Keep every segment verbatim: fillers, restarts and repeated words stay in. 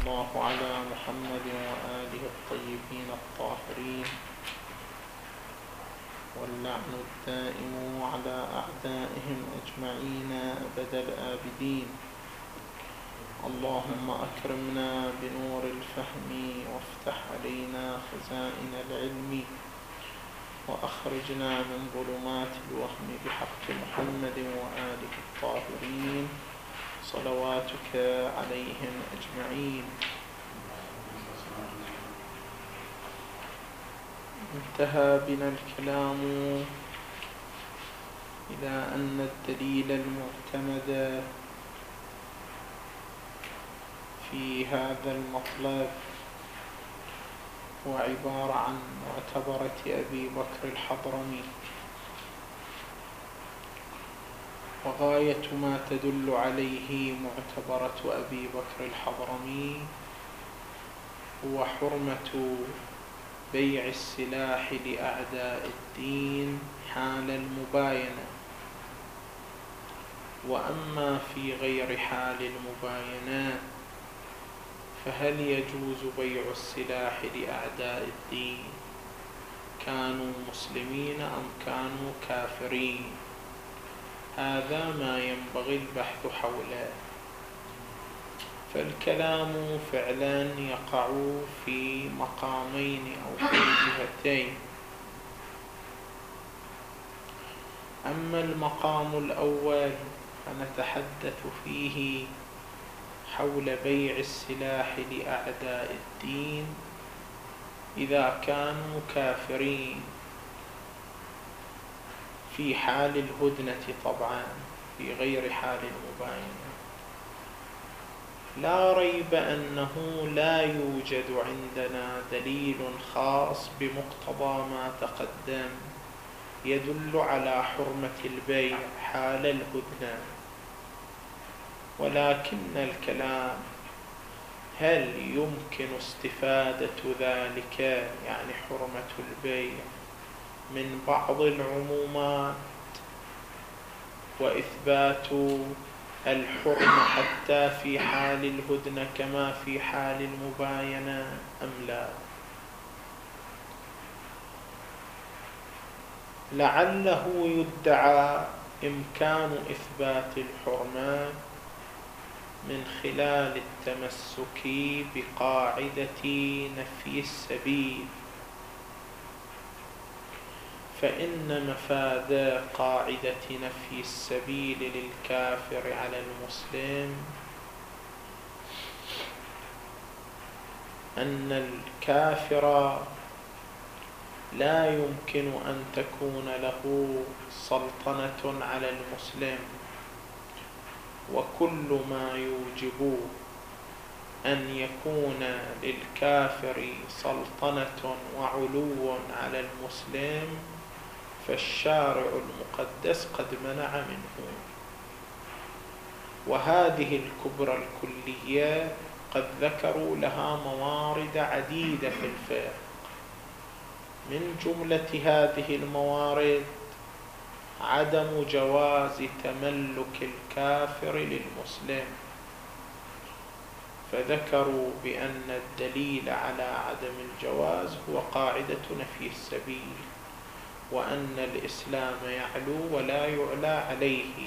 الله على محمد وآله الطيبين الطاهرين، واللعن الدائم على أعدائهم أجمعين أبد الآبدين. اللهم أكرمنا بنور الفهم وافتح علينا خزائن العلم، وأخرجنا من ظلمات الوهم بحق محمد وآله الطاهرين صلواتك عليهم أجمعين. انتهى بنا الكلام إلى أن الدليل المعتمد في هذا المطلب هو عبارة عن معتبرة أبي بكر الحضرمي، وغاية ما تدل عليه معتبرة أبي بكر الحضرمي هو حرمة بيع السلاح لأعداء الدين حال المباينة. وأما في غير حال المباينة فهل يجوز بيع السلاح لأعداء الدين كانوا مسلمين أم كانوا كافرين؟ هذا ما ينبغي البحث حوله. فالكلام فعلا يقع في مقامين أو في جهتين. أما المقام الأول فنتحدث فيه حول بيع السلاح لأعداء الدين إذا كانوا كافرين في حال الهدنة، طبعا في غير حال المباينة. لا ريب أنه لا يوجد عندنا دليل خاص بمقتضى ما تقدم يدل على حرمة البيع حال الهدنة، ولكن الكلام هل يمكن استفادة ذلك، يعني حرمة البيع، من بعض العمومات وإثبات الحرمة حتى في حال الهدنة كما في حال المباينة أم لا؟ لعله يدعى إمكان إثبات الحرمة من خلال التمسك بقاعدة نفي السبيل، فإن مفاد قاعدة نفي السبيل للكافر على المسلم أن الكافر لا يمكن أن تكون له سلطنة على المسلم، وكل ما يوجب أن يكون للكافر سلطنة وعلو على المسلم فالشارع المقدس قد منع منه. وهذه الكبرى الكلية قد ذكروا لها موارد عديدة في الفقه. من جملة هذه الموارد عدم جواز تملك الكافر للمسلم، فذكروا بأن الدليل على عدم الجواز هو قاعدة نفي السبيل، وأن الإسلام يعلو ولا يعلى عليه.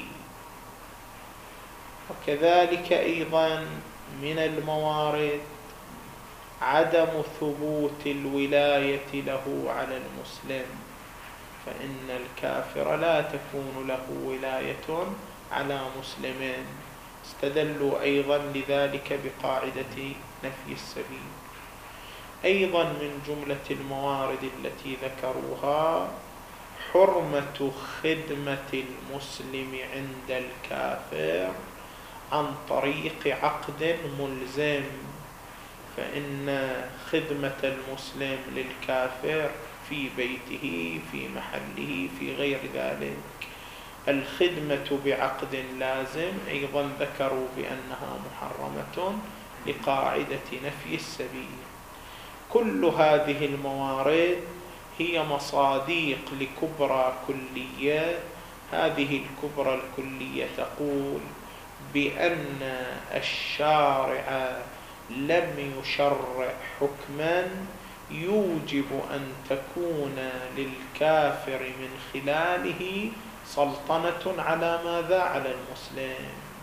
وكذلك أيضا من الموارد عدم ثبوت الولاية له على المسلم، فإن الكافر لا تكون له ولاية على مسلم. استدلوا أيضا لذلك بقاعدة نفي السبيل. أيضا من جملة الموارد التي ذكروها حرمة خدمة المسلم عند الكافر عن طريق عقد ملزم، فإن خدمة المسلم للكافر في بيته في محله في غير ذلك الخدمة بعقد لازم أيضا ذكروا بأنها محرمة لقاعدة نفي السبيل. كل هذه الموارد هي مصاديق لكبرى كلية. هذه الكبرى الكلية تقول بأن الشارع لم يشرع حكما يوجب أن تكون للكافر من خلاله سلطنة على ماذا؟ على المسلم.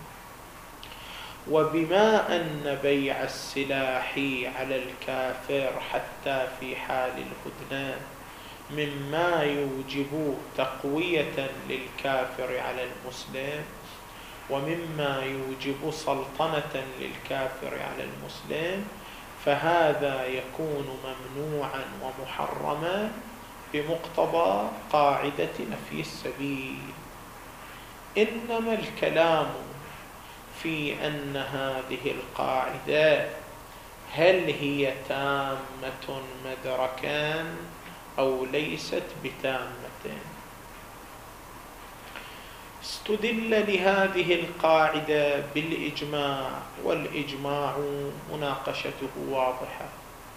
وبما أن بيع السلاح على الكافر حتى في حال الهدنة مما يوجب تقوية للكافر على المسلم، ومما يوجب سلطنة للكافر على المسلم، فهذا يكون ممنوعا ومحرما بمقتضى قاعدة نفي السبيل. إنما الكلام في أن هذه القاعدة هل هي تامة مدركا أو ليست بتامة. استدل لهذه القاعدة بالإجماع، والإجماع مناقشته واضحة.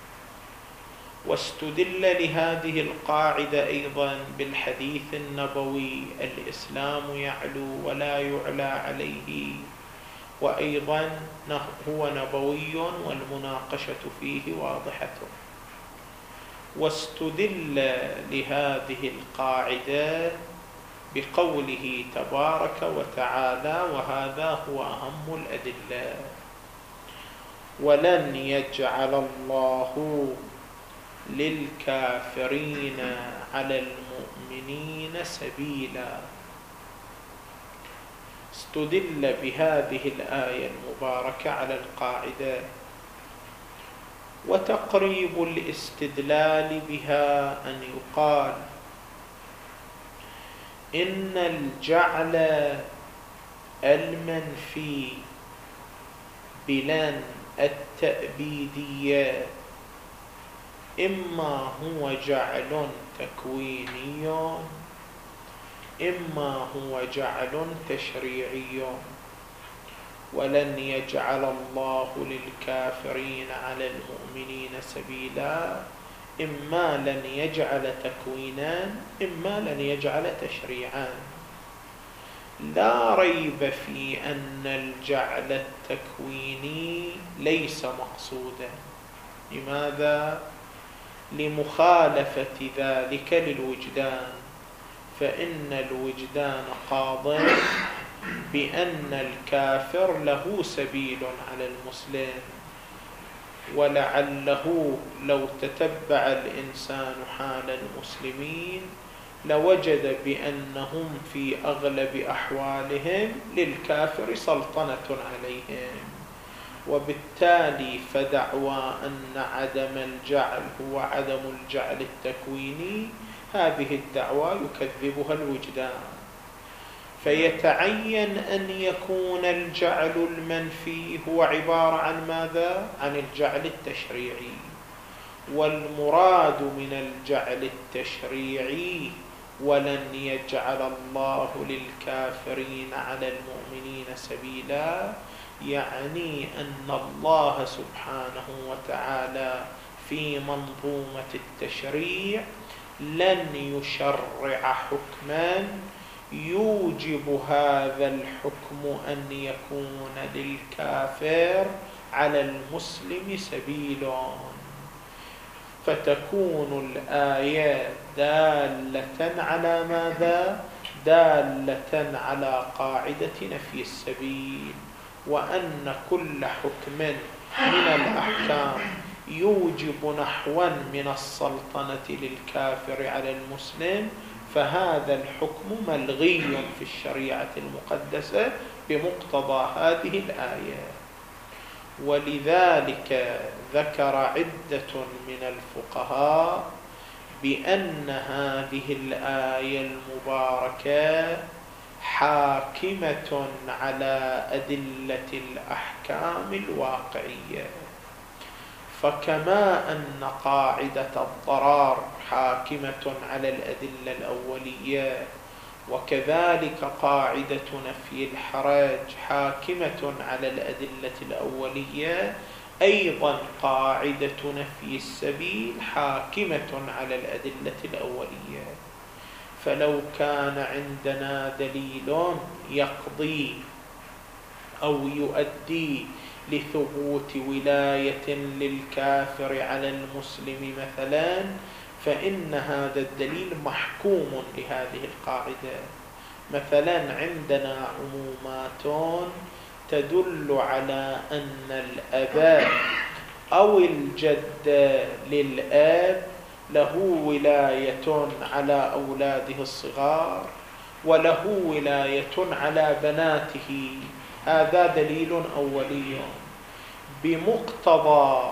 واستدل لهذه القاعدة أيضا بالحديث النبوي: الإسلام يعلو ولا يعلى عليه، وأيضا هو نبوي والمناقشة فيه واضحة. واستدل لهذه القاعدة بقوله تبارك وتعالى، وهذا هو أهم الأدلة: ولن يجعل الله للكافرين على المؤمنين سبيلا. استدل بهذه الآية المباركة على القاعدة. وتقريب الاستدلال بها أن يقال إن الجعل المنفي بلن التأبيدية إما هو جعل تكويني إما هو جعل تشريعي. ولن يجعل الله للكافرين على المؤمنين سبيلا، إما لن يجعل تكوينا إما لن يجعل تشريعا. لا ريب في أن الجعل التكويني ليس مقصودا. لماذا؟ لمخالفة ذلك للوجدان، فإن الوجدان قاض بأن الكافر له سبيل على المسلم. ولعله لو تتبع الإنسان حال المسلمين لوجد بأنهم في أغلب أحوالهم للكافر سلطنة عليهم، وبالتالي فدعوى أن عدم الجعل هو عدم الجعل التكويني، هذه الدعوى يكذبها الوجدان. فيتعين أن يكون الجعل المنفي هو عبارة عن ماذا؟ عن الجعل التشريعي. والمراد من الجعل التشريعي ولن يجعل الله للكافرين على المؤمنين سبيلا، يعني أن الله سبحانه وتعالى في منظومة التشريع لن يشرع حكما يوجب هذا الحكم أن يكون للكافر على المسلم سبيل، فتكون الآية دالة على ماذا؟ دالة على قاعدة نفي السبيل، وأن كل حكم من الأحكام يوجب نحوا من السلطنة للكافر على المسلم فهذا الحكم ملغي في الشريعة المقدسة بمقتضى هذه الآية. ولذلك ذكر عدة من الفقهاء بأن هذه الآية المباركة حاكمة على أدلة الأحكام الواقعية. فكما أن قاعدة الضرار حاكمة على الأدلة الأولية، وكذلك قاعدة نفي الحرج حاكمة على الأدلة الأولية، أيضا قاعدة نفي السبيل حاكمة على الأدلة الأولية. فلو كان عندنا دليل يقضي أو يؤدي لثبوت ولاية للكافر على المسلم مثلا، فإن هذا الدليل محكوم لهذه القاعدة. مثلا عندنا عمومات تدل على أن الأب أو الجد للأب له ولاية على أولاده الصغار وله ولاية على بناته. هذا دليل أولي. بمقتضى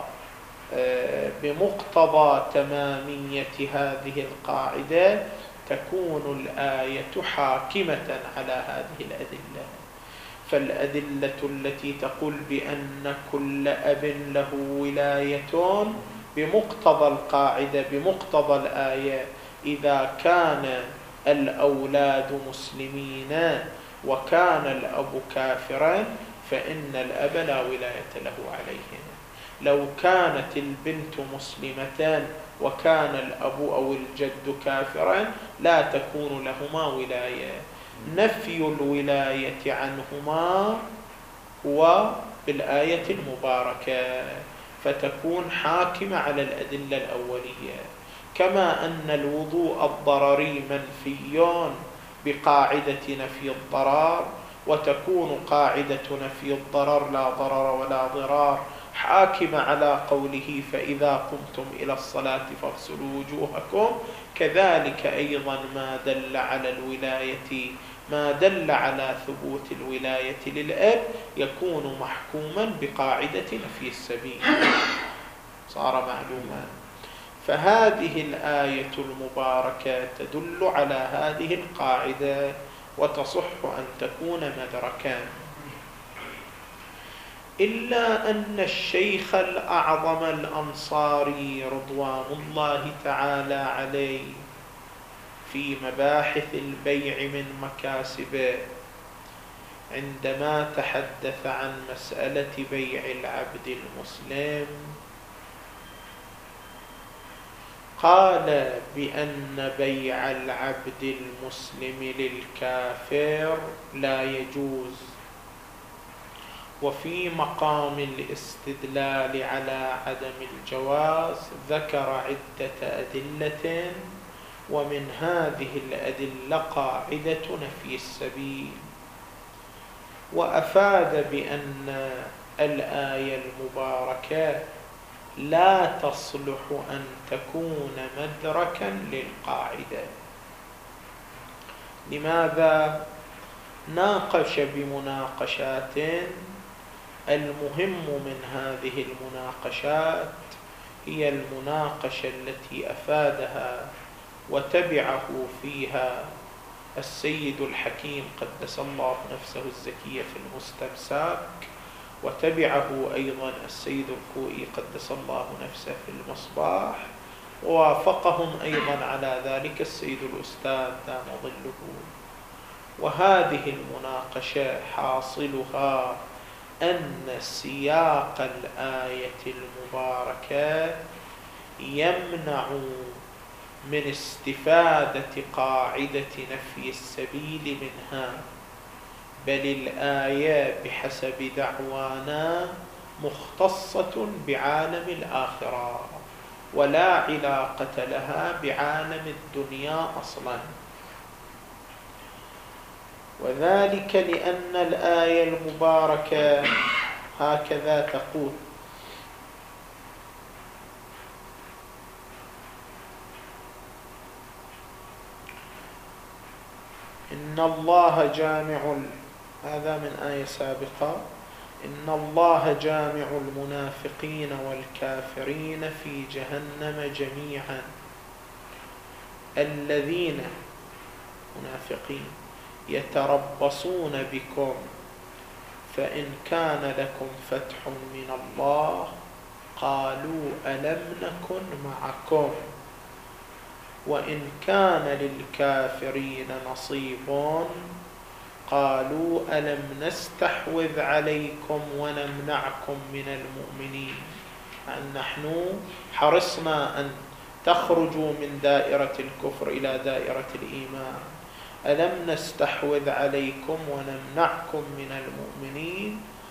بمقتضى تمامية هذه القاعدة تكون الآية حاكمة على هذه الأدلة. فالأدلة التي تقول بأن كل أب له ولاية بمقتضى القاعدة بمقتضى الآية، إذا كان الأولاد مسلمين وكان الأب كافرا فإن الأب لا ولاية له عليهم. لو كانت البنت مسلمة وكان الأب أو الجد كافرا لا تكون لهما ولاية. نفي الولاية عنهما هو بالآية المباركة، فتكون حاكمة على الأدلة الأولية. كما أن الوضوء الضرري منفي بقاعدة نفي الضرر، وتكون قاعدة نفي الضرر لا ضرر ولا ضرار حاكمة على قوله فإذا قمتم إلى الصلاة فاغسلوا وجوهكم. كذلك أيضا ما دل على الولاية ما دل على ثبوت الولاية للأب يكون محكوما بقاعدة نفي السبيل، صار معلوما. فهذه الآية المباركة تدل على هذه القاعدة وتصح أن تكون مدركا. إلا أن الشيخ الأعظم الأنصاري رضوان الله تعالى عليه في مباحث البيع من مكاسبه عندما تحدث عن مسألة بيع العبد المسلم قال بأن بيع العبد المسلم للكافر لا يجوز. وفي مقام الاستدلال على عدم الجواز ذكر عدة أدلة، ومن هذه الأدلة قاعدة نفي السبيل. وأفاد بأن الآية المباركة لا تصلح أن تكون مدركا للقاعدة. لماذا؟ ناقش بمناقشات، المهم من هذه المناقشات هي المناقشة التي أفادها وتبعه فيها السيد الحكيم قدس الله نفسه الزكية في المستمساك، وتبعه أيضا السيد الكوئي قدس الله نفسه في المصباح، ووافقهم أيضا على ذلك السيد الأستاذ دام ظله. وهذه المناقشة حاصلها أن سياق الآية المباركة يمنع من استفادة قاعدة نفي السبيل منها، بل الآية بحسب دعوانا مختصة بعالم الآخرة ولا علاقة لها بعالم الدنيا أصلا. وذلك لأن الآية المباركة هكذا تقول: إن الله جامع، هذا من آية سابقة، إن الله جامع المنافقين والكافرين في جهنم جميعا، الذين منافقين يتربصون بكم فإن كان لكم فتح من الله قالوا ألم نكن معكم وإن كان للكافرين نصيب قالوا ألم نستحوذ عليكم ونمنعكم من المؤمنين، أن نحن حرصنا أن تخرجوا من دائرة الكفر إلى دائرة الإيمان، ألم نستحوذ عليكم ونمنعكم من المؤمنين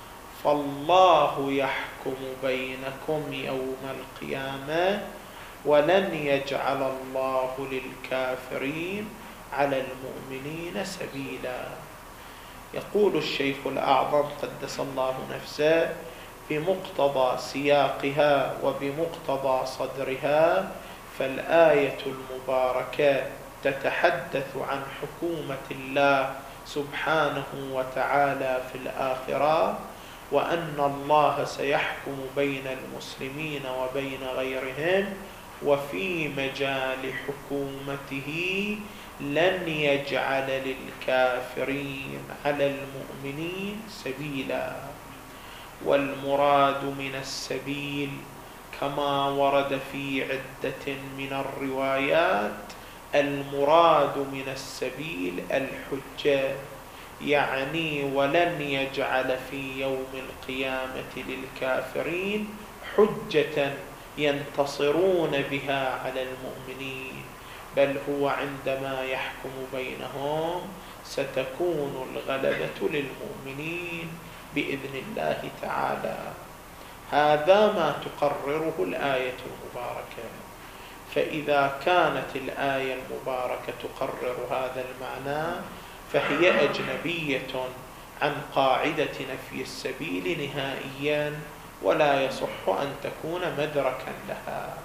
فالله يحكم بينكم يوم القيامة ولن يجعل الله للكافرين على المؤمنين سبيلا. يقول الشيخ الأعظم قدس الله نفسه بمقتضى سياقها وبمقتضى صدرها، فالآية المباركة تتحدث عن حكومة الله سبحانه وتعالى في الآخرة، وأن الله سيحكم بين المسلمين وبين غيرهم، وفي مجال حكومته لن يجعل للكافرين على المؤمنين سبيلا. والمراد من السبيل كما ورد في عدة من الروايات، المراد من السبيل الحجة، يعني ولن يجعل في يوم القيامة للكافرين حجة ينتصرون بها على المؤمنين، بل هو عندما يحكم بينهم ستكون الغلبة للمؤمنين بإذن الله تعالى. هذا ما تقرره الآية المباركة. فإذا كانت الآية المباركة تقرر هذا المعنى فهي أجنبية عن قاعدة نفي السبيل نهائيا، ولا يصح أن تكون مدركا لها.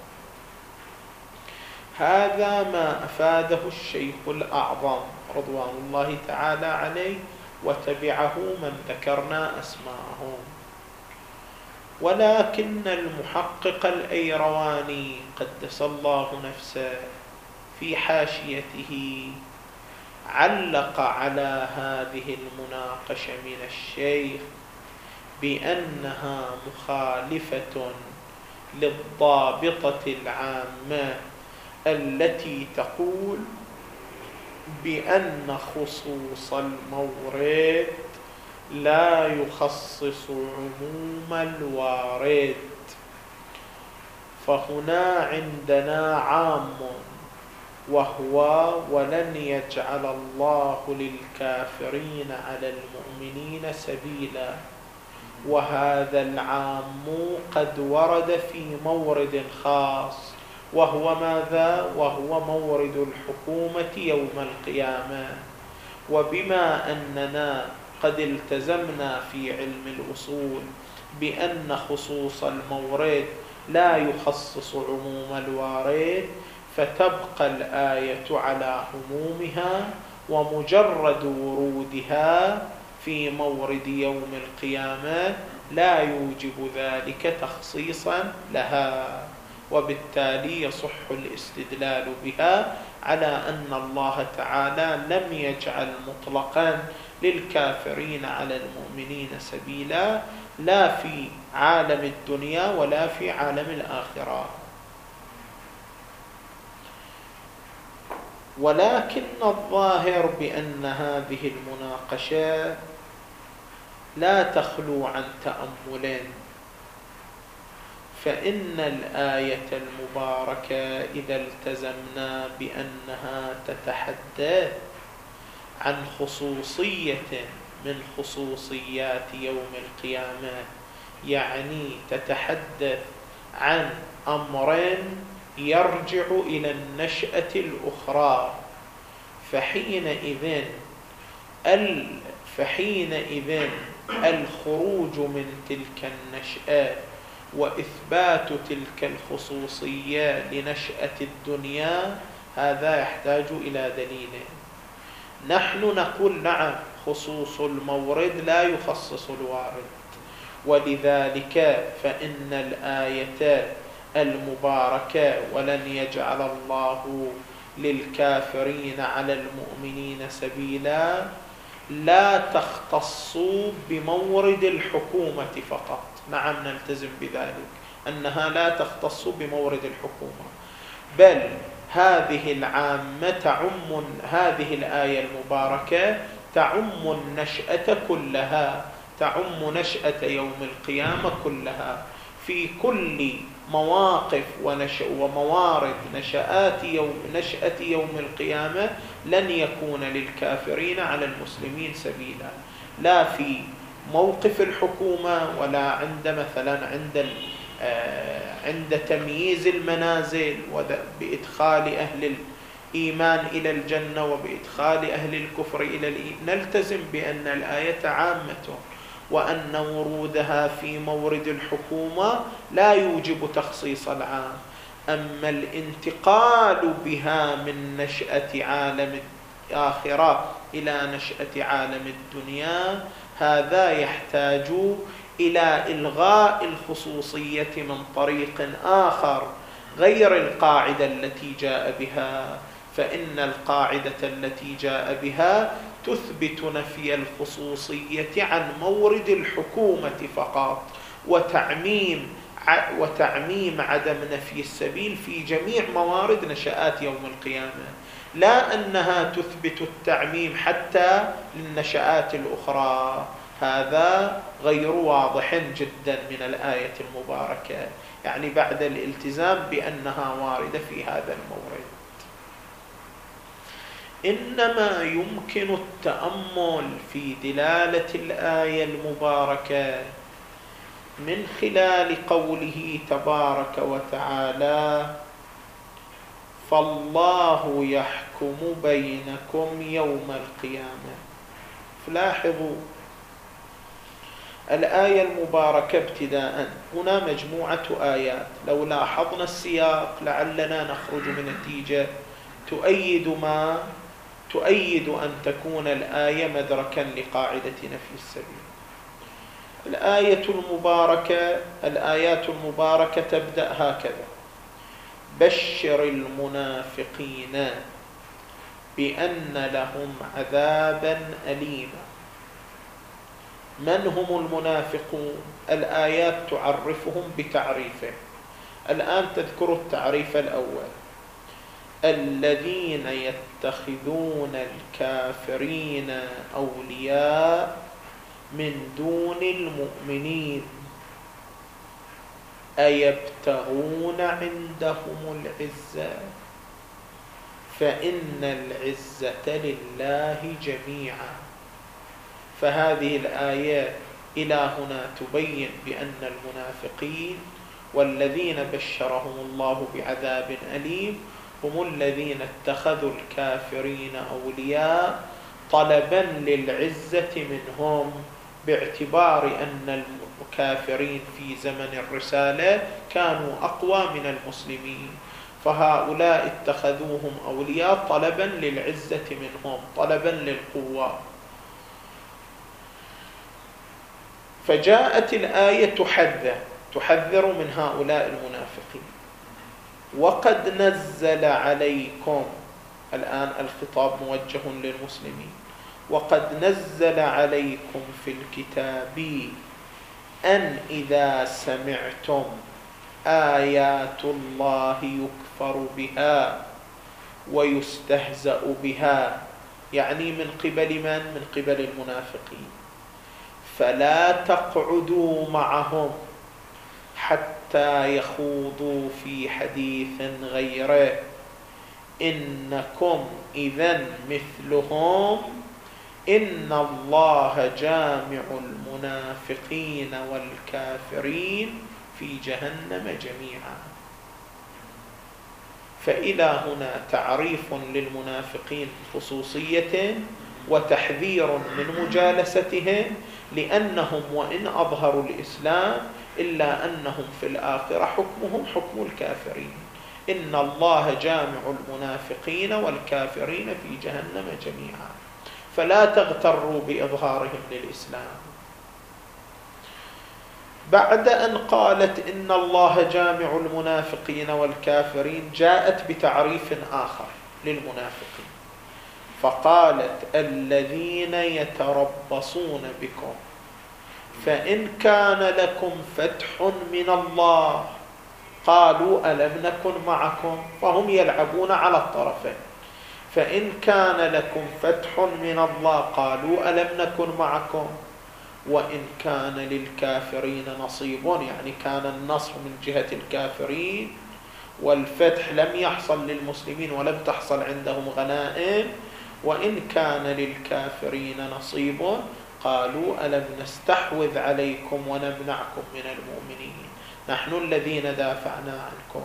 هذا ما أفاده الشيخ الأعظم رضوان الله تعالى عليه، وتبعه من ذكرنا أسماءهم. ولكن المحقق الأيرواني قدس الله نفسه في حاشيته علق على هذه المناقشة من الشيخ بأنها مخالفة للضابطة العامة التي تقول بأن خصوص المورد لا يخصص عموم الوارد. فهنا عندنا عام وهو ولن يجعل الله للكافرين على المؤمنين سبيلا، وهذا العام قد ورد في مورد خاص، وهو ماذا؟ وهو مورد الحكومة يوم القيامة. وبما أننا قد التزمنا في علم الأصول بأن خصوص المورد لا يخصص عموم الوارد، فتبقى الآية على عمومها، ومجرد ورودها في مورد يوم القيامة لا يوجب ذلك تخصيصا لها، وبالتالي يصح الاستدلال بها على أن الله تعالى لم يجعل مطلقا للكافرين على المؤمنين سبيلا، لا في عالم الدنيا ولا في عالم الآخرة. ولكن الظاهر بأن هذه المناقشة لا تخلو عن تأمل، فإن الآية المباركة إذا التزمنا بأنها تتحدث عن خصوصية من خصوصيات يوم القيامة، يعني تتحدث عن أمر يرجع إلى النشأة الأخرى، فحينئذ فحينئذ الخروج من تلك النشأة وإثبات تلك الخصوصية لنشأة الدنيا هذا يحتاج إلى دليل. نحن نقول نعم خصوص المورد لا يخصص الوارد، ولذلك فإن الآية المباركة ولن يجعل الله للكافرين على المؤمنين سبيلا لا تختص بمورد الحكومة فقط. نعم نلتزم بذلك أنها لا تختص بمورد الحكومة، بل هذه العامة تعم، هذه الآية المباركة تعم النشأة كلها، تعم نشأة يوم القيامة كلها، في كل مواقف ونشأ وموارد نشآت يوم نشأة يوم القيامة لن يكون للكافرين على المسلمين سبيلا، لا في موقف الحكومة ولا عند مثلا عند عند تمييز المنازل وبإدخال أهل الإيمان إلى الجنة وبإدخال أهل الكفر إلى الإيمان. نلتزم بأن الآية عامة وأن ورودها في مورد الحكومة لا يوجب تخصيص العام. أما الانتقال بها من نشأة عالم الآخرة إلى نشأة عالم الدنيا هذا يحتاج إلى إلغاء الخصوصية من طريق آخر غير القاعدة التي جاء بها، فإن القاعدة التي جاء بها تثبت نفي الخصوصية عن مورد الحكومة فقط وتعميم وتعميم عدم نفي السبيل في جميع موارد نشآت يوم القيامة، لا أنها تثبت التعميم حتى للنشآت الأخرى. هذا غير واضح جدا من الآية المباركة، يعني بعد الالتزام بأنها واردة في هذا المورد. إنما يمكن التأمل في دلالة الآية المباركة من خلال قوله تبارك وتعالى: فالله يحكم بينكم يوم القيامة. فلاحظوا الآية المباركة ابتداء، هنا مجموعة آيات، لو لاحظنا السياق لعلنا نخرج من نتيجة تؤيد ما تؤيد أن تكون الآية مدركا لقاعدة نفي السبيل. الآية المباركة الآيات المباركة تبدأ هكذا: بشر المنافقين بأن لهم عذابا أليما. من هم المنافقون؟ الآيات تعرفهم بتعريفه. الآن تذكر التعريف الأول: الذين يتخذون الكافرين أولياء من دون المؤمنين أيبتغون عندهم العزة فإن العزة لله جميعا. فهذه الآية إلى هنا تبين بأن المنافقين والذين بشرهم الله بعذاب أليم هم الذين اتخذوا الكافرين أولياء طلبا للعزة منهم، باعتبار أن الكافرين في زمن الرسالة كانوا أقوى من المسلمين، فهؤلاء اتخذوهم أولياء طلبا للعزة منهم، طلبا للقوة. فجاءت الآية تحذر تحذر من هؤلاء المنافقين. وقد نزل عليكم، الآن الخطاب موجه للمسلمين، وقد نزل عليكم في الكتاب أن إذا سمعتم آيات الله يكفر بها ويستهزأ بها، يعني من قبل من؟ من قبل المنافقين، فلا تقعدوا معهم حتى يخوضوا في حديث غيره إنكم إذن مثلهم إن الله جامع المنافقين والكافرين في جهنم جميعا. فإلى هنا تعريف للمنافقين خصوصية وتحذير من مجالستهم، لأنهم وإن أظهروا الإسلام إلا أنهم في الآخرة حكمهم حكم الكافرين. إن الله جامع المنافقين والكافرين في جهنم جميعا، فلا تغتروا بإظهارهم للإسلام. بعد أن قالت إن الله جامع المنافقين والكافرين جاءت بتعريف آخر للمنافقين، فقالت الذين يتربصون بكم فإن كان لكم فتح من الله قالوا ألم نكن معكم، فهم يلعبون على الطرفين. فإن كان لكم فتح من الله قالوا ألم نكن معكم، وإن كان للكافرين نصيب، يعني كان النصر من جهة الكافرين والفتح لم يحصل للمسلمين ولم تحصل عندهم غنائم، وإن كان للكافرين نصيب قالوا ألم نستحوذ عليكم ونمنعكم من المؤمنين نحن الذين دافعنا عنكم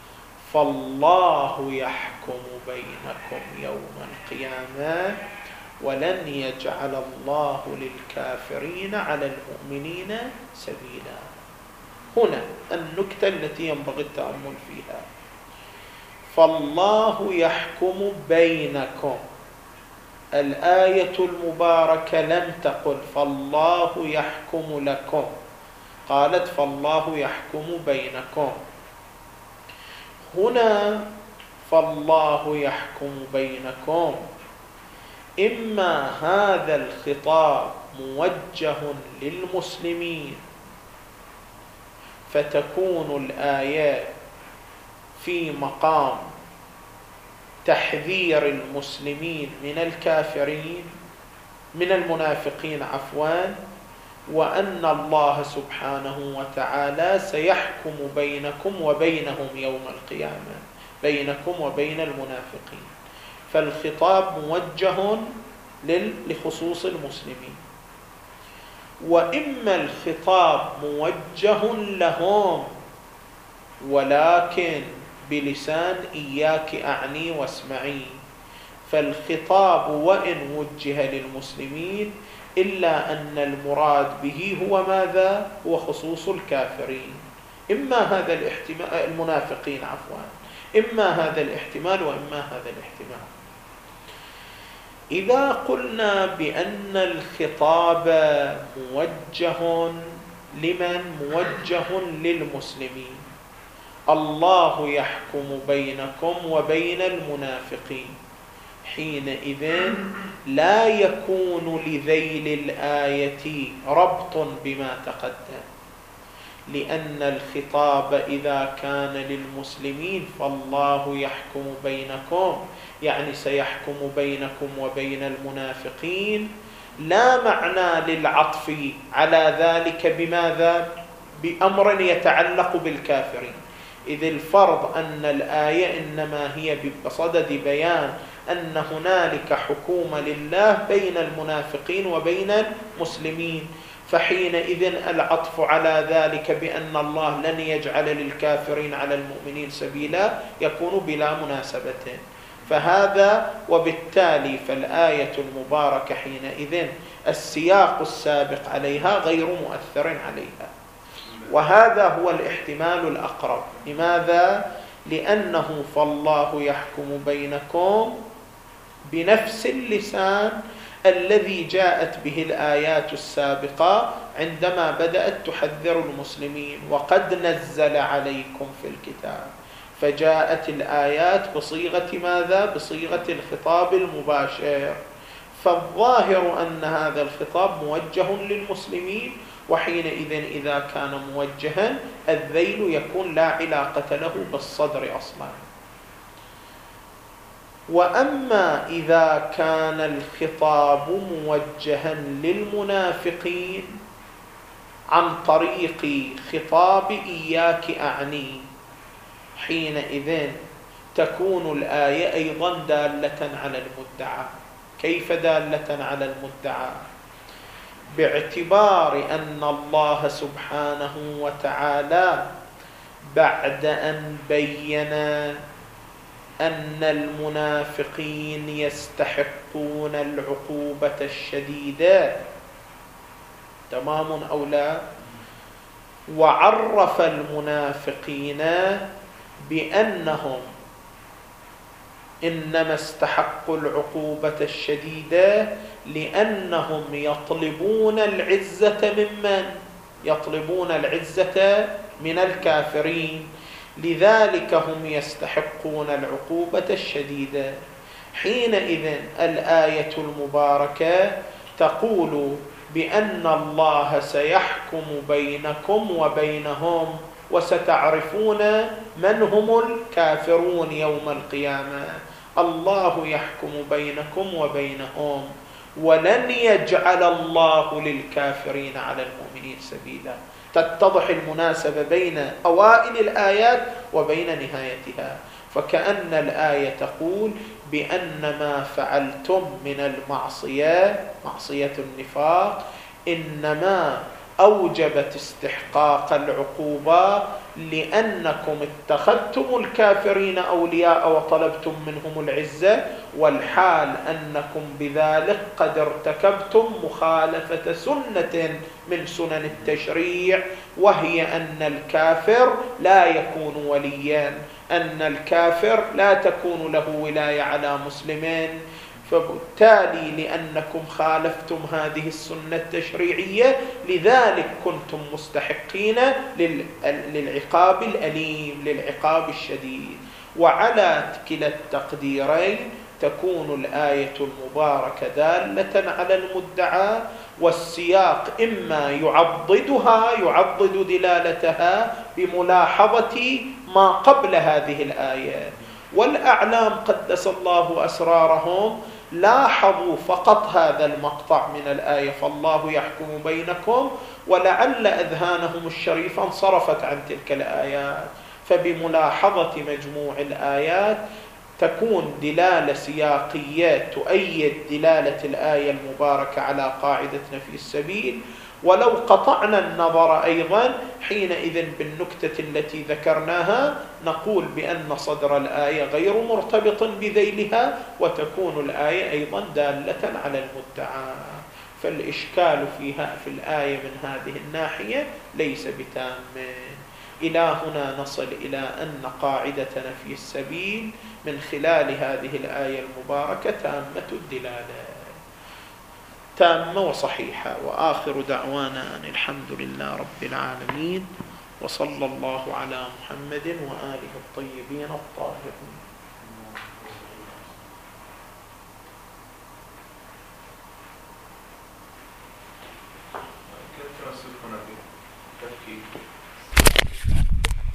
فالله يحكم بينكم يوم القيامة ولن يجعل الله للكافرين على المؤمنين سبيلا. هنا النكتة التي ينبغي التأمل فيها. فالله يحكم بينكم. الآية المباركة لم تقل فالله يحكم لكم، قالت فالله يحكم بينكم. هنا فالله يحكم بينكم، إما هذا الخطاب موجه للمسلمين فتكون الآية في مقام تحذير المسلمين من الكافرين من المنافقين عفوا، وأن الله سبحانه وتعالى سيحكم بينكم وبينهم يوم القيامة، بينكم وبين المنافقين. فالخطاب موجه لخصوص المسلمين. وإما الخطاب موجه لهم ولكن بلسان إياك أعني واسمعي، فالخطاب وإن وجه للمسلمين إلا أن المراد به هو ماذا؟ هو خصوص الكافرين، إما هذا الاحتمال المنافقين عفوا إما هذا الاحتمال وإما هذا الاحتمال. إذا قلنا بأن الخطاب موجه لمن؟ موجه للمسلمين، الله يحكم بينكم وبين المنافقين، حينئذ لا يكون لذيل الآية ربط بما تقدم، لأن الخطاب إذا كان للمسلمين فالله يحكم بينكم يعني سيحكم بينكم وبين المنافقين، لا معنى للعطف على ذلك بماذا؟ بأمر يتعلق بالكافرين، إذ الفرض أن الآية إنما هي بصدد بيان أن هنالك حكومة لله بين المنافقين وبين المسلمين، فحينئذ العطف على ذلك بأن الله لن يجعل للكافرين على المؤمنين سبيلا يكون بلا مناسبة. فهذا وبالتالي فالآية المباركة حينئذ السياق السابق عليها غير مؤثر عليها، وهذا هو الاحتمال الأقرب. لماذا؟ لأنه فالله يحكم بينكم بنفس اللسان الذي جاءت به الآيات السابقة عندما بدأت تحذر المسلمين وقد نزل عليكم في الكتاب، فجاءت الآيات بصيغة ماذا؟ بصيغة الخطاب المباشر. فالظاهر أن هذا الخطاب موجه للمسلمين، وحينئذ إذا كان موجها الذيل يكون لا علاقة له بالصدر أصلا. وأما إذا كان الخطاب موجها للمنافقين عن طريق خطاب إياك أعني، حينئذ تكون الآية أيضا دالة على المدعى. كيف دالة على المدعى؟ باعتبار أن الله سبحانه وتعالى بعد أن بين أن المنافقين يستحقون العقوبة الشديدة، تمام أو لا، وعرف المنافقين بأنهم إنما استحقوا العقوبة الشديدة لأنهم يطلبون العزة ممن؟ يطلبون العزة من الكافرين، لذلك هم يستحقون العقوبة الشديدة. حينئذ الآية المباركة تقول بأن الله سيحكم بينكم وبينهم، وستعرفون من هم الكافرون يوم القيامة. الله يحكم بينكم وبينهم ولن يجعل الله للكافرين على المؤمنين سبيلا. تتضح المناسبة بين أوائل الآيات وبين نهايتها. فكأن الآية تقول بأن ما فعلتم من المعصية، معصية النفاق، إنما أوجبت استحقاق العقوبة لأنكم اتخذتم الكافرين أولياء وطلبتم منهم العزة، والحال أنكم بذلك قد ارتكبتم مخالفة سنة من سنن التشريع، وهي أن الكافر لا يكون وليا، أن الكافر لا تكون له ولاية على مسلمين. فبالتالي لأنكم خالفتم هذه السنة التشريعية لذلك كنتم مستحقين للعقاب الأليم، للعقاب الشديد. وعلى كلا التقديرين تكون الآية المباركة دالة على المدعى، والسياق إما يعضدها يعضد دلالتها بملاحظة ما قبل هذه الآية. والأعلام قدس الله أسرارهم لاحظوا فقط هذا المقطع من الآية فالله يحكم بينكم، ولعل أذهانهم الشريفة انصرفت عن تلك الآيات، فبملاحظة مجموع الآيات تكون دلالة سياقية تؤيد دلالة الآية المباركة على قاعدة نفي السبيل. ولو قطعنا النظر أيضا حينئذ بالنكتة التي ذكرناها نقول بأن صدر الآية غير مرتبط بذيلها، وتكون الآية أيضا دالة على المدعى. فالإشكال فيها في الآية من هذه الناحية ليس بتام. إلى هنا نصل إلى أن قاعدة نفي السبيل من خلال هذه الآية المباركة تامة الدلالة، تامة وصحيحة. وآخر دعوانا أن الحمد لله رب العالمين، وصلى الله على محمد وآله الطيبين الطاهرين.